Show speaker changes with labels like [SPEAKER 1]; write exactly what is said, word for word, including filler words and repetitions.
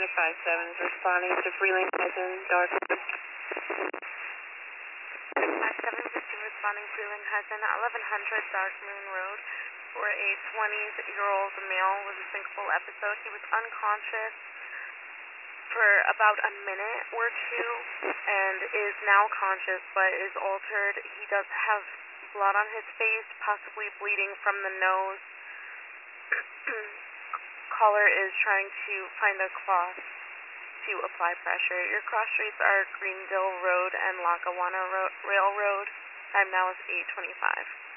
[SPEAKER 1] five seven is responding to Freeling Hudson, Dartmouth.
[SPEAKER 2] five seven fifty responding Freeling Hudson, eleven hundred Dark Moon Road, for a twenty-year-old male with a syncopal episode. He was unconscious for about a minute or two and is now conscious but is altered. He does have blood on his face, possibly bleeding from the nose. Caller is trying to find a cloth to apply pressure. Your cross streets are Greenville Road and Lackawanna Ro- Railroad. Time now is eight twenty-five.